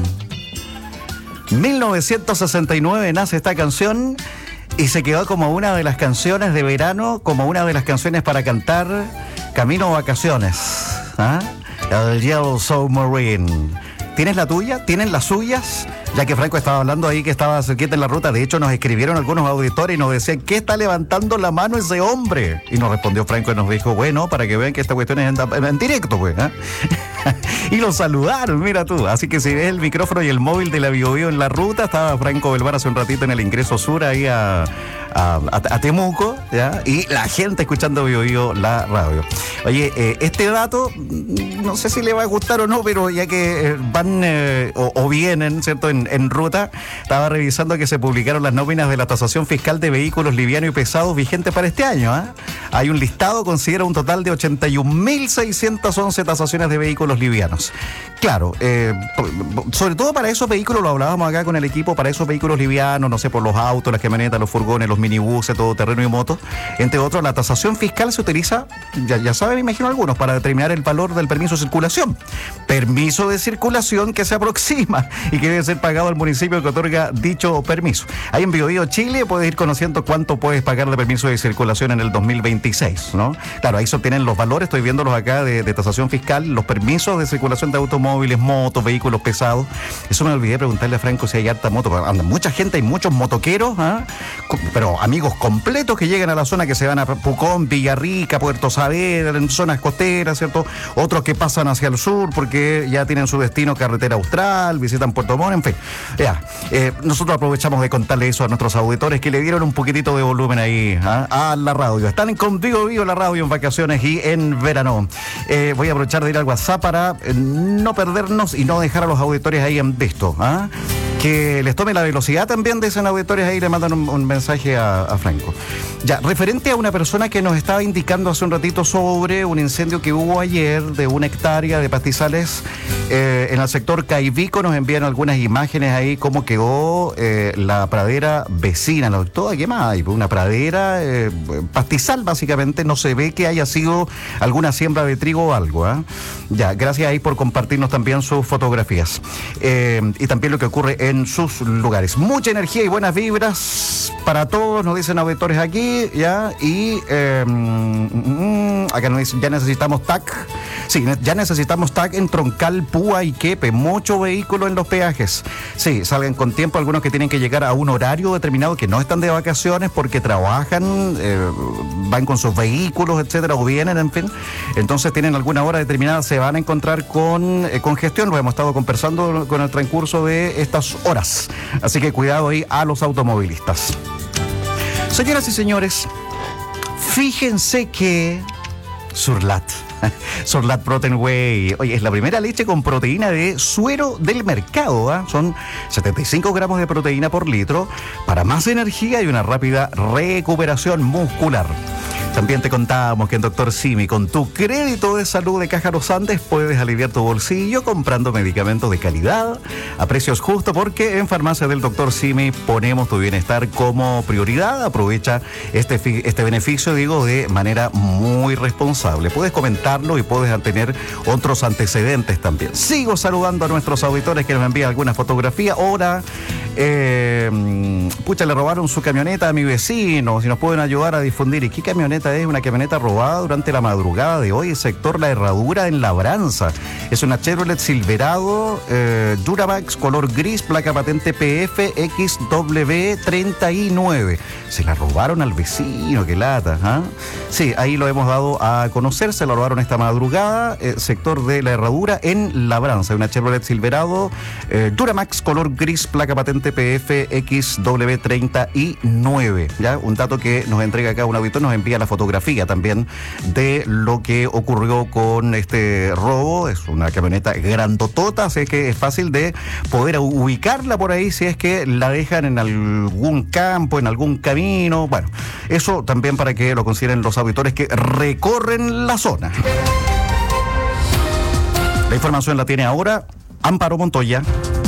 mil novecientos sesenta y nueve nace esta canción. Y se quedó como una de las canciones de verano, como una de las canciones para cantar camino a vacaciones. ¿Ah? El Yellow Submarine. ¿Tienes la tuya? ¿Tienen las suyas? Ya que Franco estaba hablando ahí que estaba cerquita en la ruta. De hecho, nos escribieron algunos auditores y nos decían, ¿qué está levantando la mano ese hombre? Y nos respondió Franco y nos dijo, bueno, para que vean que esta cuestión es en, en directo, pues. ¿eh? Y lo saludaron, mira tú. Así que si ves el micrófono y el móvil de la Bio Bio en la ruta, estaba Franco Belvar hace un ratito en el ingreso sur ahí a, a, a, a Temuco, ¿ya? Y la gente escuchando Bio Bio la radio. Oye, eh, este dato, no sé si le va a gustar o no, pero ya que eh, van eh, o, o vienen, ¿cierto?, en, en ruta, estaba revisando que se publicaron las nóminas de la tasación fiscal de vehículos livianos y pesados vigentes para este año. ¿eh? Hay un listado, considera un total de ochenta y un mil seiscientas once tasaciones de vehículos livianos. Claro, eh, sobre todo para esos vehículos, lo hablábamos acá con el equipo, para esos vehículos livianos, no sé, por los autos, las camionetas, los furgones, los minibuses, todo terreno y motos, entre otros, la tasación fiscal se utiliza, ya, ya saben, me imagino algunos, para determinar el valor del permiso de circulación. Permiso de circulación que se aproxima y que debe ser pagado al municipio que otorga dicho permiso. Ahí en Bio Bio Chile puedes ir conociendo cuánto puedes pagar de permiso de circulación en el dos mil veintiséis, ¿no? Claro, ahí se obtienen los valores, estoy viéndolos acá de, de tasación fiscal, los permisos de circulación de automóviles, motos, vehículos pesados. Eso me olvidé preguntarle a Franco si hay harta moto. Anda mucha gente, hay muchos motoqueros, ¿eh? Pero amigos completos que llegan a la zona, que se van a Pucón, Villarrica, Puerto Saavedra, en zonas costeras, ¿cierto? Otros que pasan hacia el sur porque ya tienen su destino carretera austral, visitan Puerto Montt, en fin. Ya, eh, nosotros aprovechamos de contarle eso a nuestros auditores que le dieron un poquitito de volumen ahí, ¿eh? a la radio. Están con Bio Bio la radio en vacaciones y en verano. Eh, voy a aprovechar de ir al WhatsApp para eh, no perdernos y no dejar a los auditores ahí en visto. ¿eh? Que les tome la velocidad también de esos auditores ahí, le mandan un, un mensaje a, a Franco. Ya, referente a una persona que nos estaba indicando hace un ratito sobre un incendio que hubo ayer de una hectárea de pastizales eh, en el sector Caivico, nos envían algunas imágenes ahí cómo quedó eh, la pradera vecina, ¿no? Toda quemada, hay una pradera eh, pastizal básicamente, no se ve que haya sido alguna siembra de trigo o algo. ¿eh? Ya, gracias ahí por compartirnos también sus fotografías eh, y también lo que ocurre en en sus lugares. Mucha energía y buenas vibras para todos, nos dicen auditores aquí, ya, y eh, mm, acá nos dicen, ya necesitamos T A C. Sí, ya necesitamos T A C en Troncal, Púa y Quepe, mucho vehículo en los peajes. Sí, salgan con tiempo, algunos que tienen que llegar a un horario determinado, que no están de vacaciones porque trabajan, eh, van con sus vehículos, etcétera, o vienen, en fin. Entonces tienen alguna hora determinada, se van a encontrar con eh, congestión. Lo hemos estado conversando con el transcurso de estas horas. Así que cuidado ahí a los automovilistas. Señoras y señores, fíjense que Surlat, Surlat Protein Whey, oye, es la primera leche con proteína de suero del mercado. ¿eh? Son setenta y cinco gramos de proteína por litro para más energía y una rápida recuperación muscular. También te contamos que en Doctor Simi, con tu crédito de salud de Caja Los Andes, puedes aliviar tu bolsillo comprando medicamentos de calidad a precios justos, porque en Farmacia del Doctor Simi ponemos tu bienestar como prioridad. Aprovecha este, este beneficio, digo, de manera muy responsable. Puedes comentarlo y puedes tener otros antecedentes también. Sigo saludando a nuestros auditores que nos envían alguna fotografía. Ahora, eh, pucha, le robaron su camioneta a mi vecino. Si nos pueden ayudar a difundir. ¿Y qué camioneta es? Una camioneta robada durante la madrugada de hoy, sector La Herradura en Labranza. Es una Chevrolet Silverado eh, Duramax color gris, placa patente P F X W treinta y nueve. Se la robaron al vecino, qué lata. ¿eh? Sí, ahí lo hemos dado a conocer. Se la robaron esta madrugada, eh, sector de La Herradura en Labranza. Una Chevrolet Silverado eh, Duramax color gris, placa patente Agente P F X W treinta y nueve. ¿Ya? Un dato que nos entrega acá un auditor, nos envía la fotografía también de lo que ocurrió con este robo. Es una camioneta grandotota, así que es fácil de poder ubicarla por ahí si es que la dejan en algún campo, en algún camino. Bueno, eso también para que lo consideren los auditores que recorren la zona. La información la tiene ahora Amparo Montoya.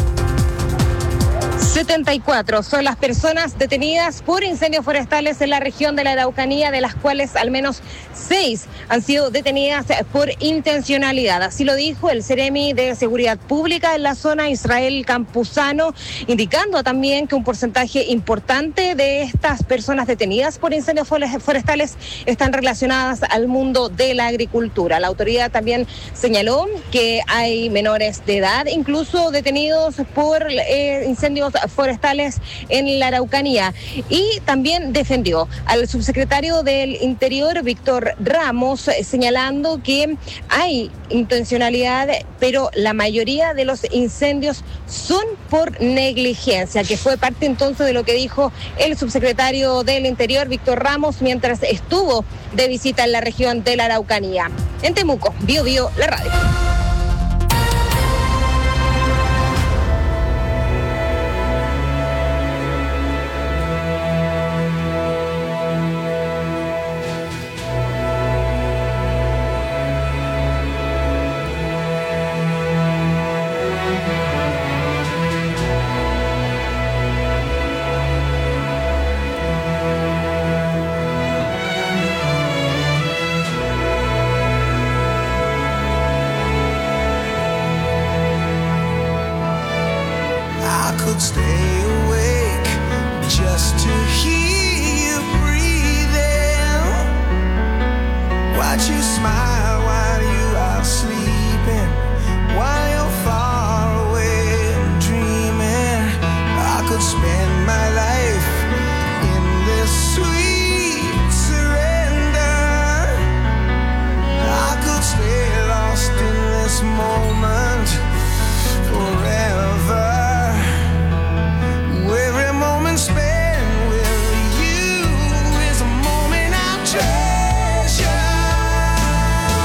setenta y cuatro son las personas detenidas por incendios forestales en la región de la Araucanía, de las cuales al menos seis han sido detenidas por intencionalidad. Así lo dijo el Seremi de Seguridad Pública en la zona, Israel Campuzano, indicando también que un porcentaje importante de estas personas detenidas por incendios forestales están relacionadas al mundo de la agricultura. La autoridad también señaló que hay menores de edad, incluso detenidos por eh, incendios forestales en la Araucanía, y también defendió al subsecretario del Interior, Víctor Ramos, señalando que hay intencionalidad, pero la mayoría de los incendios son por negligencia, que fue parte entonces de lo que dijo el subsecretario del Interior, Víctor Ramos, mientras estuvo de visita en la región de la Araucanía. En Temuco, Bio Bio, la radio. Treasure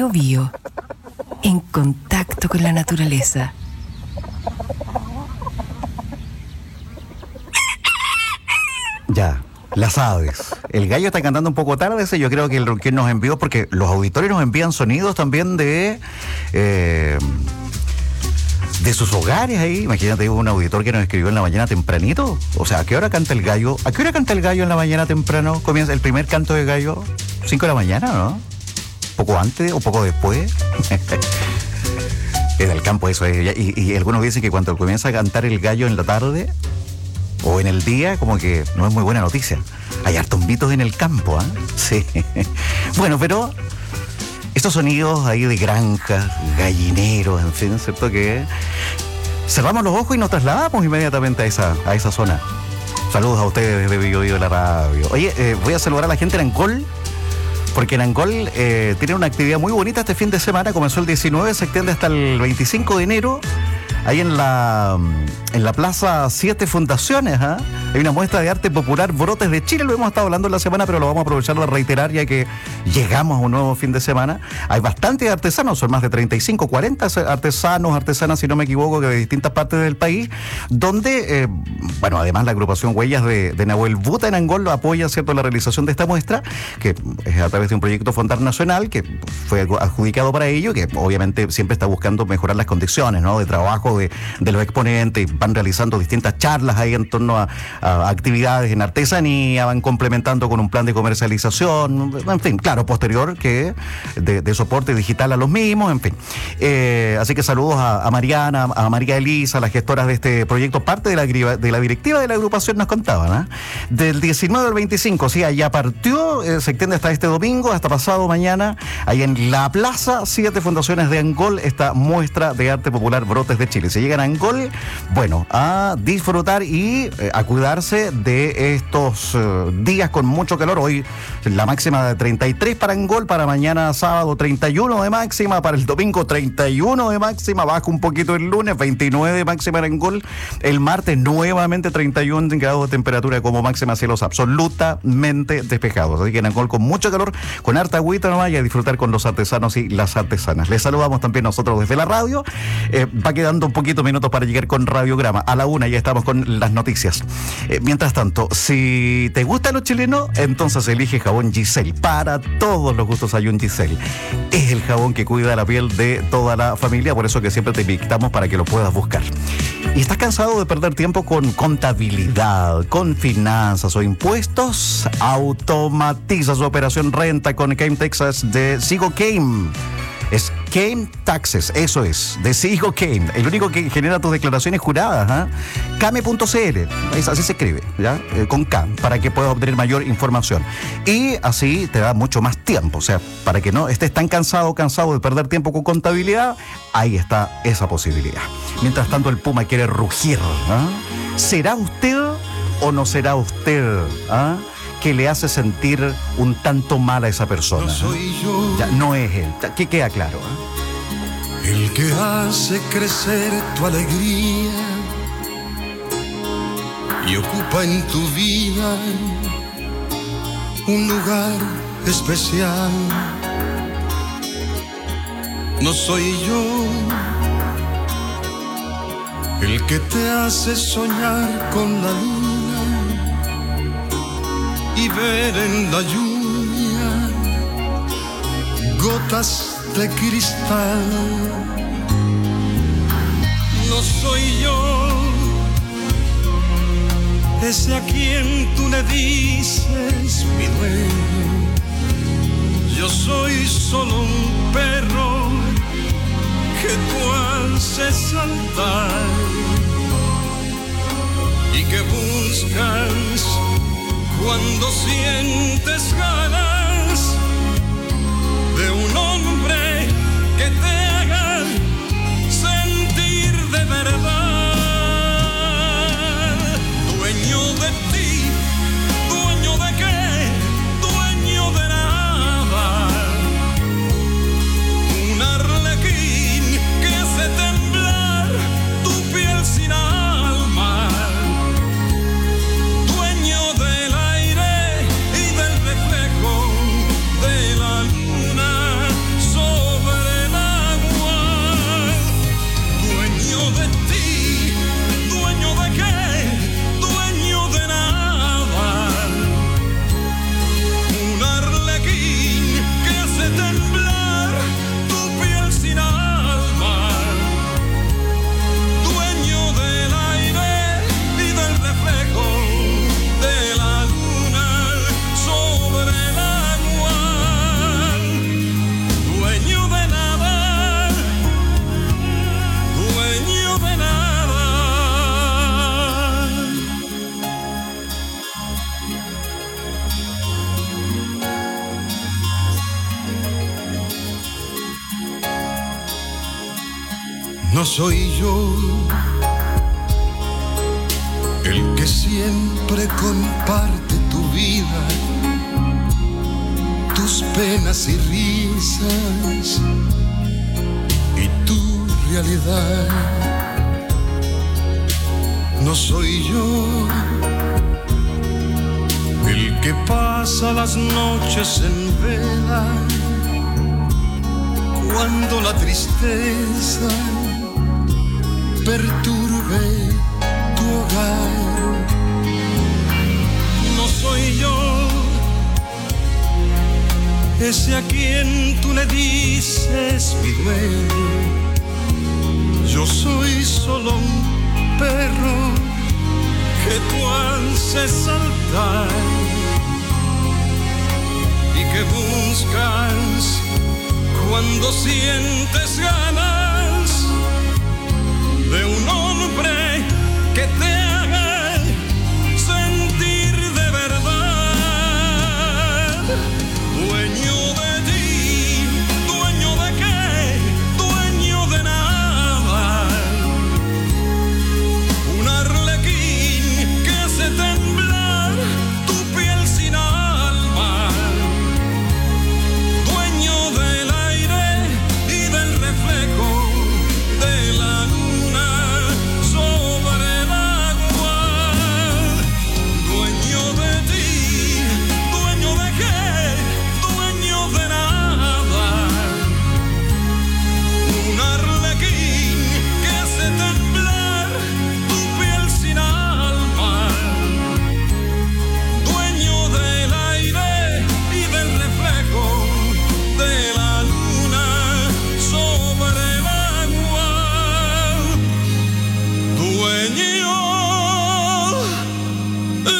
Bio Bio, en contacto con la naturaleza. Ya, las aves. El gallo está cantando un poco tarde, ese yo creo que el ronquín nos envió, porque los auditores nos envían sonidos también de... Eh, de sus hogares ahí. Imagínate un auditor que nos escribió en la mañana tempranito. O sea, ¿a qué hora canta el gallo? ¿A qué hora canta el gallo en la mañana temprano? Comienza el primer canto de gallo, cinco de la mañana, ¿no? ¿Poco antes o poco después? Es del campo eso. Es. Y, y algunos dicen que cuando comienza a cantar el gallo en la tarde o en el día, como que no es muy buena noticia. Hay hartos mitos en el campo, ¿ah? ¿eh? Sí. Bueno, pero... estos sonidos ahí de granjas, gallineros, en fin, ¿cierto? Que cerramos los ojos y nos trasladamos inmediatamente a esa, a esa zona. Saludos a ustedes desde Bio Bio de la radio. Oye, eh, voy a saludar a la gente en Angol, porque en Angol eh, tienen una actividad muy bonita este fin de semana. Comenzó el diecinueve, se extiende hasta el veinticinco de enero. Ahí en la, en la Plaza Siete Fundaciones, ¿eh? Hay una muestra de arte popular, Brotes de Chile. Lo hemos estado hablando en la semana, pero lo vamos a aprovechar de reiterar ya que llegamos a un nuevo fin de semana. Hay bastantes artesanos, son más de treinta y cinco, cuarenta artesanos, artesanas, si no me equivoco, que de distintas partes del país, donde, eh, bueno, además la agrupación Huellas de, de Nahuel Buta en Angol apoya, ¿cierto?, la realización de esta muestra, que es a través de un proyecto Fondar Nacional, que fue adjudicado para ello, que obviamente siempre está buscando mejorar las condiciones, ¿no?, de trabajo de, de los exponentes. Van realizando distintas charlas ahí en torno a, a actividades en artesanía, van complementando con un plan de comercialización, en fin, claro, posterior que de, de soporte digital a los mismos, en fin. Eh, así que saludos a, a Mariana, a María Elisa, las gestoras de este proyecto, parte de la, de la directiva de la agrupación nos contaban, ¿eh? Del diecinueve al veinticinco, sí, ya partió, eh, se extiende hasta este domingo, hasta pasado mañana, ahí en la Plaza Siete Fundaciones de Angol, esta muestra de arte popular Brotes de Chile. Si llegan a Angol, bueno, a disfrutar y eh, a cuidarse de estos uh, días con mucho calor. Hoy la máxima de treinta y tres para Angol, para mañana sábado treinta y uno de máxima, para el domingo treinta y uno de máxima, baja un poquito el lunes, veintinueve de máxima en Angol, el martes nuevamente treinta y uno grados de temperatura como máxima, cielos absolutamente despejados. Así que en Angol con mucho calor, con harta agüita nomás, y a disfrutar con los artesanos y las artesanas. Les saludamos también nosotros desde la radio. Eh, va quedando un poquito minutos para llegar con Radiograma. A la una ya estamos con las noticias. Eh, mientras tanto, si te gusta lo chileno, entonces elige jabón Giselle. Para todos los gustos hay un Giselle. Es el jabón que cuida la piel de toda la familia, por eso que siempre te invitamos para que lo puedas buscar. ¿Y estás cansado de perder tiempo con contabilidad, con finanzas o impuestos? Automatiza su operación renta con Came Texas de Sigo Came. Es Came Taxes, eso es, de Sigo Came, el único que genera tus declaraciones juradas, ¿eh? Came punto c l, es, así se escribe, ¿ya? Eh, con K, para que puedas obtener mayor información. Y así te da mucho más tiempo, o sea, para que no estés tan cansado, cansado de perder tiempo con contabilidad, ahí está esa posibilidad. Mientras tanto, el Puma quiere rugir, ¿eh? ¿Será usted o no será usted, ¿eh?, que le hace sentir un tanto mal a esa persona? No soy yo. Ya, no es él, que queda claro, ¿eh? El que hace crecer tu alegría y ocupa en tu vida un lugar especial. No soy yo el que te hace soñar con la luna y ver en la lluvia gotas de cristal. No soy yo ese a quien tú le dices mi dueño. Yo soy solo un perro que tú haces saltar y que buscas cuando sientes ganas de un hombre que te haga sentir de verdad. Dueño de ti, dueño de qué, dueño de nada. Un arlequín que hace temblar tu piel sin alma. Dueño de la soy yo el que siempre comparte tu vida, tus penas y risas y tu realidad. No soy yo el que pasa las noches en vela cuando la tristeza perturbe tu hogar. No soy yo ese a quien tú le dices mi dueño. Yo soy solo un perro que tú haces saltar y que buscas cuando sientes ganas de un hombre que te haga sentir de verdad. Dueño de ti, dueño de qué, dueño de nada. Un arlequín que hace temblar tu piel sin alma. Dueño del aire y del reflejo de la luna sobre el agua. Dueño de ti, dueño de qué, dueño de nada. Un arlequín que hace temblar tu piel sin alma. Dueño del aire y del reflejo de la luna sobre el agua. Dueño de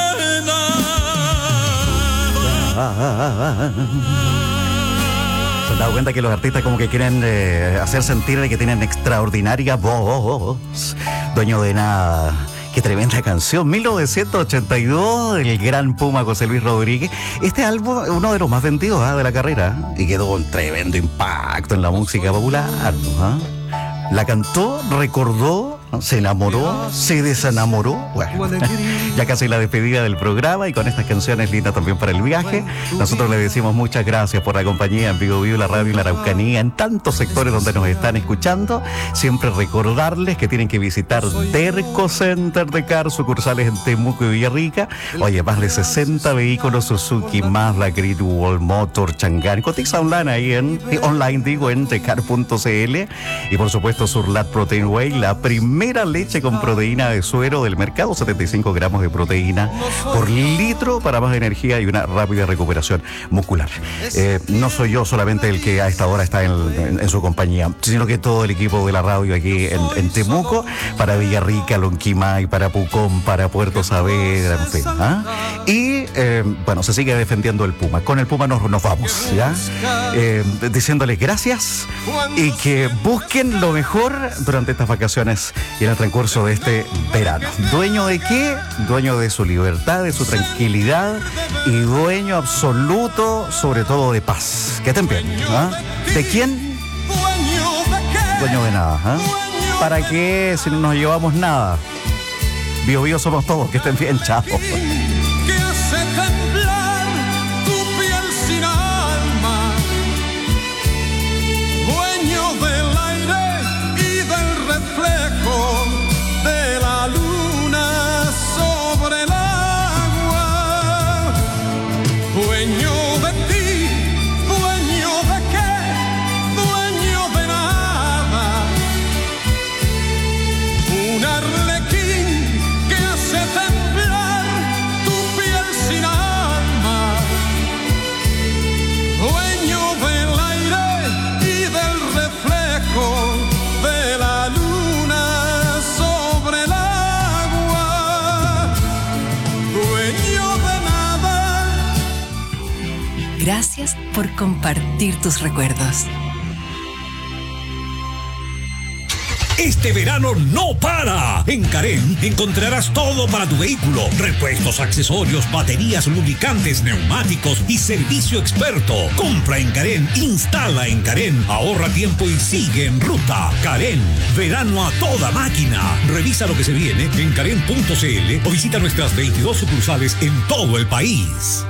nada. ¿Se han dado cuenta que los artistas como que quieren eh, hacer sentir de que tienen extraordinaria voz? Dueño de nada. Qué tremenda canción. mil novecientos ochenta y dos, el gran Puma José Luis Rodríguez. Este álbum es uno de los más vendidos ¿ah? de la carrera y quedó un tremendo impacto en la música popular. ¿ah? La cantó, recordó, se enamoró, se desenamoró. Bueno, ya casi la despedida del programa y con estas canciones lindas también para el viaje. Nosotros le decimos muchas gracias por la compañía en Vivo Vivo, la radio y la Araucanía, en tantos sectores donde nos están escuchando. Siempre recordarles que tienen que visitar Terco Center de Car, sucursales en Temuco y Villarrica. Oye, más de sesenta vehículos Suzuki, Mazda, Great Wall, Motor, Changán. Cotiza online ahí en, online digo, en tecar punto cl. Y por supuesto Surlat Protein Whey, la primera leche con proteína de suero del mercado, setenta y cinco gramos de proteína por litro para más energía y una rápida recuperación muscular. Eh, no soy yo solamente el que a esta hora está en, en, en su compañía, sino que todo el equipo de la radio aquí en, en Temuco, para Villarrica, Lonquimay, para Pucón, para Puerto Saavedra, en fin. ¿ah? Y eh, bueno, se sigue defendiendo el Puma. Con el Puma nos, nos vamos, ¿ya? Eh, diciéndoles gracias y que busquen lo mejor durante estas vacaciones y en el transcurso de este verano. ¿Dueño de qué? Dueño de su libertad, de su tranquilidad y dueño absoluto, sobre todo, de paz. Que estén bien. ¿ah? ¿De quién? Dueño de nada. ¿ah? ¿Para qué si no nos llevamos nada? Bio Bio somos todos. Que estén bien. Chao. Que hace temblar tu piel sin alma. Dueño del aire y del reflejo de la luna sobre el agua. Dueño de ti, dueño de qué, dueño de nada. Un arlequín que hace temblar tu piel sin alma. Dueño del aire y del reflejo de la luna sobre el agua. Dueño de nada. Gracias por compartir tus recuerdos. Este verano no para. En Carén encontrarás todo para tu vehículo: repuestos, accesorios, baterías, lubricantes, neumáticos y servicio experto. Compra en Carén, instala en Carén, ahorra tiempo y sigue en ruta. Carén, verano a toda máquina. Revisa lo que se viene en carén punto c l o visita nuestras veintidós sucursales en todo el país.